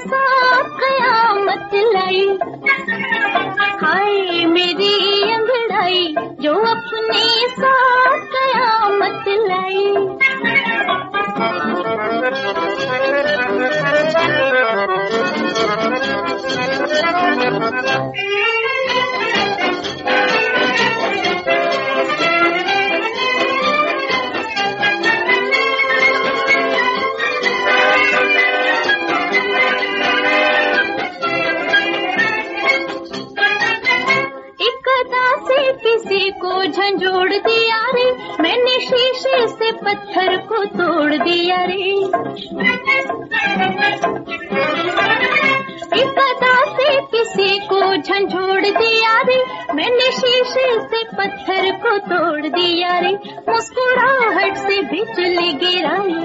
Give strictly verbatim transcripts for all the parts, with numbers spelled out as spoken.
साथ कयामत लाई। हाय मेरी अंगड़ाई जो अपने साथ कयामत लाई। किसी को झंझोड़ दिया रे, मैंने शीशे से पत्थर को तोड़ दिया रे। इस अदा से किसी को झंझोड़ दिया रे, मैंने शीशे से पत्थर को तोड़ दिया रे। मुस्कुराहट से बिजली गिराई।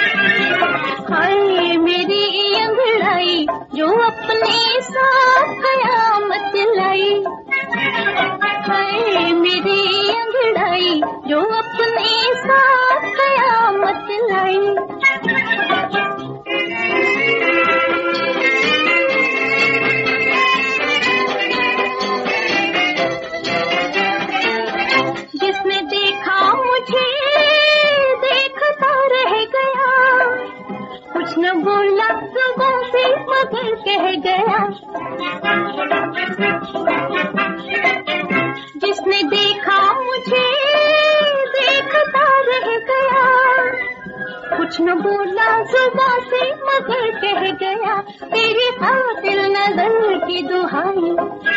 हाय मेरी अंगड़ाई जो अपने साथ कयामत लाई। हाय मेरी अंगड़ाई जो अपने साथ कयामत लाई। जिसने देखा मुझे देखता रह गया, कुछ न बोला जुबां से मगर कह गया। जिसने देखा मुझे देखता रह गया, कुछ न बोला जुबां से मगर कह गया। तेरी कातिल नजर की दुहाई।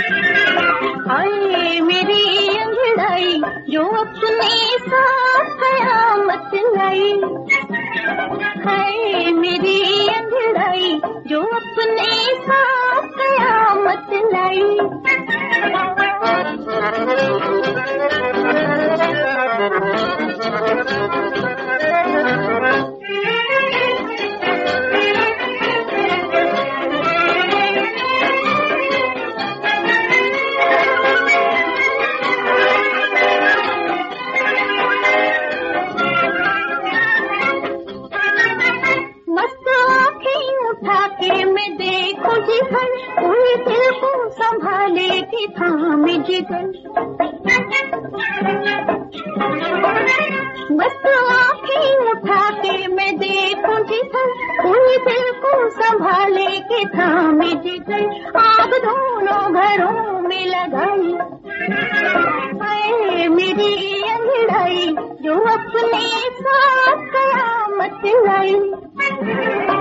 हाय मेरी अंगड़ाई जो अपने साथ कयामत लाई। हाय मेरी अंगड़ाई जो अपने साथ कयामत लाई। पूरे दिल को संभाले के थामे जिगर। मस्त आँखें उठा के मैं देखूं जिगर, पूरे दिल को संभाले के थामे जिगर। आग दोनों घरों में लगाई। हाय मेरी अंगड़ाई जो अपने साथ कयामत लाई।